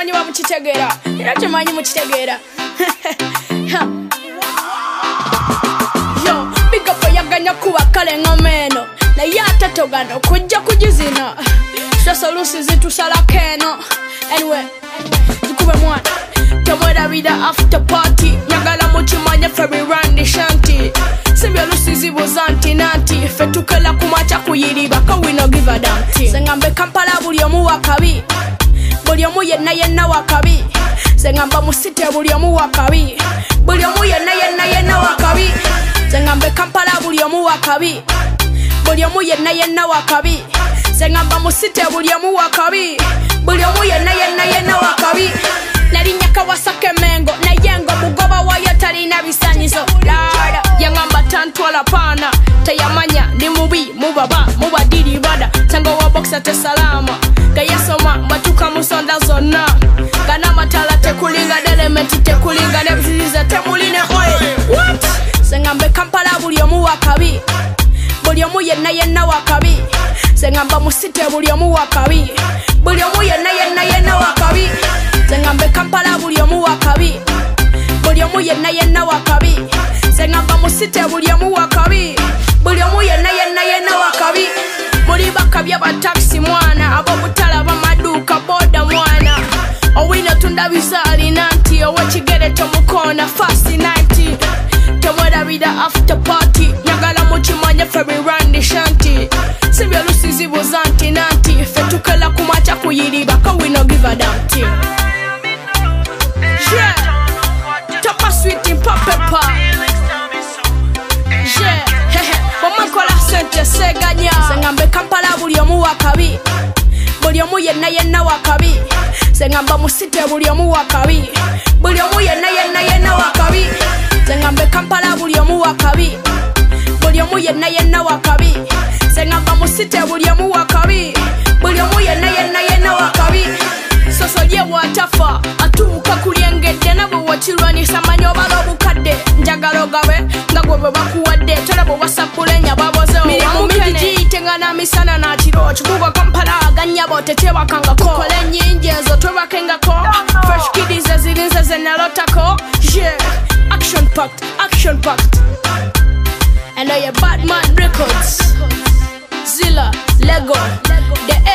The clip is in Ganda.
simanyi wa mukitegera era kimanyi mukitegera yo big up yaganya kuba kale ngomeno naye ate togana okujja kugizina solusi zitusala keno anyway tukube mwana tomwerabira after party nyagala mukimanya febbi randi shanti sibyo lusizibuza nti nanti ffe tukela kumaca kuyiriba ko we no give a damn thing sengambe Kampala buli omu wakabi buli omu yenna wakabi sengamba musite buli omu wakabi buli omu yenna wakabi sengambe Kampala buli omu wakabi buli omu yenna wakabi sengamba musite buli omu wakabi buli omu yenna wakabi nalinya Kawasaki Mengo naye ngo mugoba wayo talina bisanyizo lada yangamba tantwala pana teyamanya ndi mubi mubaba mubadiri bada tango wa boxa te salama gayasoma mbatuka musonda zonna kana matala tekulinga element tekulinga nebziza temuline oil what sengambe Kampala buli omu wakabi buli omu yenna wakabi sengamba musite buli omu wakabi buli omu yenna wakabi sengambe Kampala buli omu wakabi buli omu yenna wakabi sengamba musite buli omu wakabi buli omu yenna wakabi muli bakabya ba taxi mwana abo butala bamaduka boda mwana owino tunda bizali nanti owekigere tomukona fast 90 tomwerabira after party nyagala mukimanya febbi randi shanti sibyo lusizibuza nti nanti ffe tukela kumaca kuyiriba ko we no give a damn thing yeah topa sweet in pepper yeah wamakola sente seganya sengambe Kampala buli omu wakabi buli omu yenna wakabi sengamba musite buli omu wakabi buli omu yenna wakabi sengambe Kampala buli omu wakabi buli omu yenna wakabi sengamba musite buli omu wakabi buli omu yenna wakabi soso ye watafa atuuka kulyengedde nabwe wakirwanisa manyi obala obukadde njagala ogabe nga gwe bwe bakuwadde tolaba wasapulenya babozewo mumigigiyite na misana nakiro kikuba Kampala aganyabo tetebakangako kola ennyingi ezo twebakengako fresh kiddies ezirinze zenalotako yeah action packed and I Batman Records Zilla Lego the